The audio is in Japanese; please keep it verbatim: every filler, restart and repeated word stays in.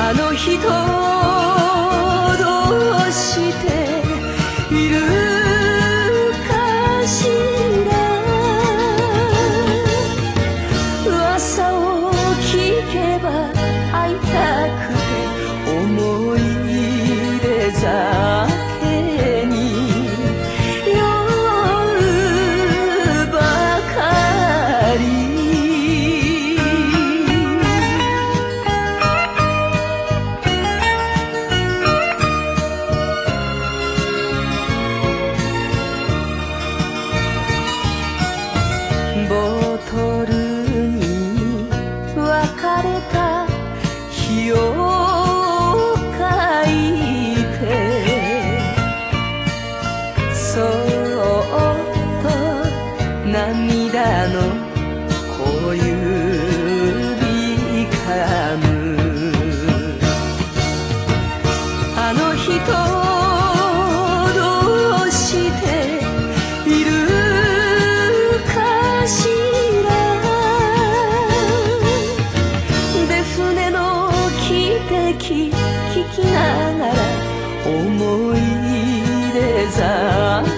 あの人どうしているかしら。噂を聞けば会いたくて思い出酒に酔うばかり。ボトルに別れた日を書いてそっと涙の小指噛む。あの人どうしているかしら。で船の汽笛聞きながら思い出酒